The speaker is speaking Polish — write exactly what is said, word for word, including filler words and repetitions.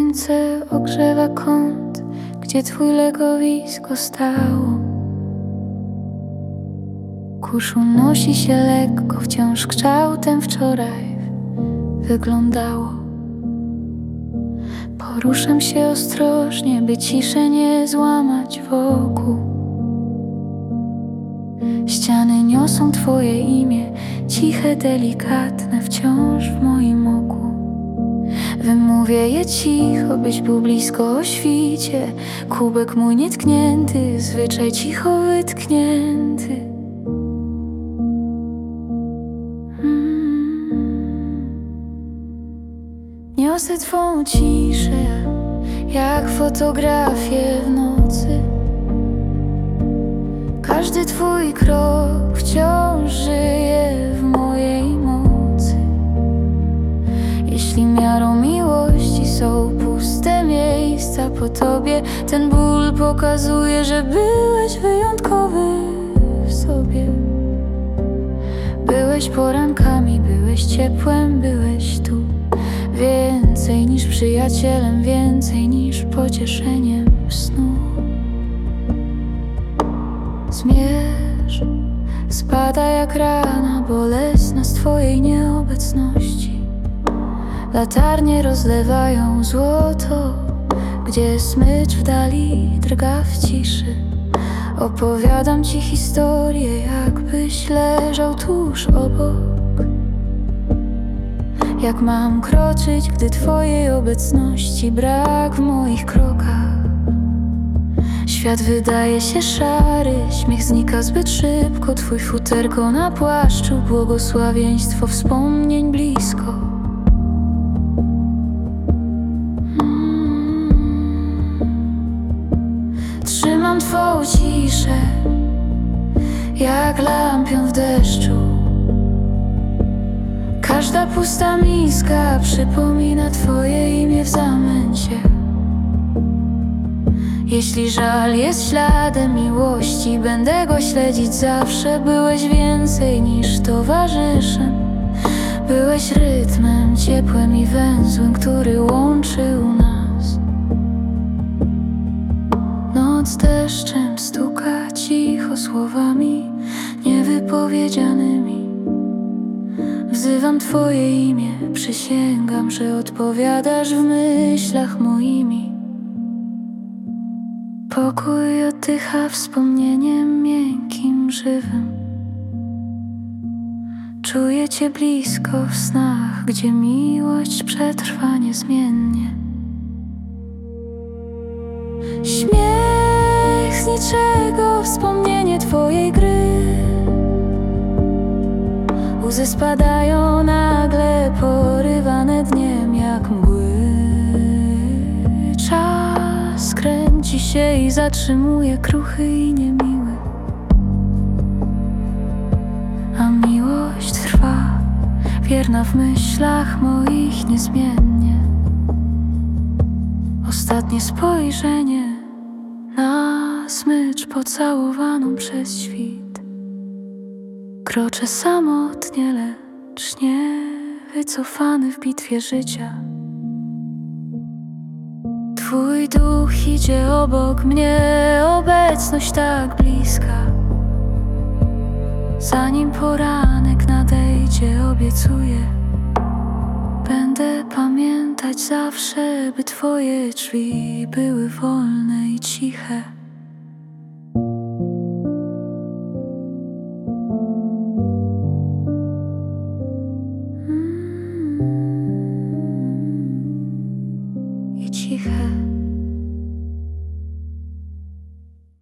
Słońce ogrzewa kąt, gdzie twój legowisko stało. Kurz unosi się lekko, wciąż kształtem wczoraj wyglądało. Poruszam się ostrożnie, by ciszę nie złamać wokół. Ściany niosą twoje imię, ciche, delikatne, wciąż w moim oku. Wymówię je cicho, byś był blisko o świcie. Kubek mój nietknięty, zwyczaj cicho wytknięty. mm. Niosę twą ciszę, jak fotografię w nocy. Każdy twój krok wciąż żyje w mojej mocy. Jeśli miarą miłości są puste miejsca po tobie, ten ból pokazuje, że byłeś wyjątkowy w sobie. Byłeś porankami, byłeś ciepłem, byłeś tu. Więcej niż przyjacielem, więcej niż pocieszeniem snu. Zmierz, spada jak rana bolesna z twojej nieobecności. Latarnie rozlewają złoto, gdzie smycz w dali drga w ciszy. Opowiadam ci historię, jakbyś leżał tuż obok. Jak mam kroczyć, gdy twojej obecności brak w moich krokach? Świat wydaje się szary, śmiech znika zbyt szybko. Twój futerko na płaszczu, błogosławieństwo wspomnień blisko. hmm. Trzymam twą ciszę, jak lampion w deszczu. Każda pusta miska przypomina twoje imię w zamęcie. Jeśli żal jest śladem miłości, będę go śledzić zawsze. Byłeś więcej niż towarzyszem. Byłeś rytmem, ciepłem i węzłem, który łączył nas. Noc deszczem stuka cicho słowami niewypowiedzianymi. Wzywam twoje imię, przysięgam, że odpowiadasz w myślach moimi. Pokój oddycha wspomnieniem miękkim, żywym. Czuję cię blisko w snach, gdzie miłość przetrwa niezmiennie. Śmiech z niczego, wspomnienie twojej gry. Łzy spadają nagle, porywane dniem jak mgły. Czas kręci się i zatrzymuje, kruchy i niemiły. A miłość trwa, wierna w myślach moich niezmiennie. Ostatnie spojrzenie na smycz pocałowaną przez świt. Kroczę samotnie, lecz nie wycofany w bitwie życia. Twój duch idzie obok mnie, obecność tak bliska. Zanim poranek nadejdzie, obiecuję, będę pamiętać zawsze, by twoje drzwi były wolne.